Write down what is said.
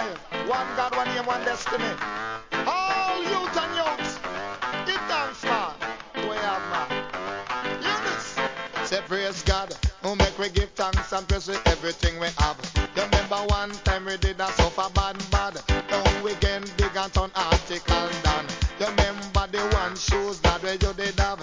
boy. One God, one aim, one destiny. All youth and youths, give thanks, man. We have, man. Hear this. Say praise God, who make we give thanks and praise with everything we have. You remember one time we did a suffer bad. Now we get big and turn article down. You remember the one shoes that we you did have.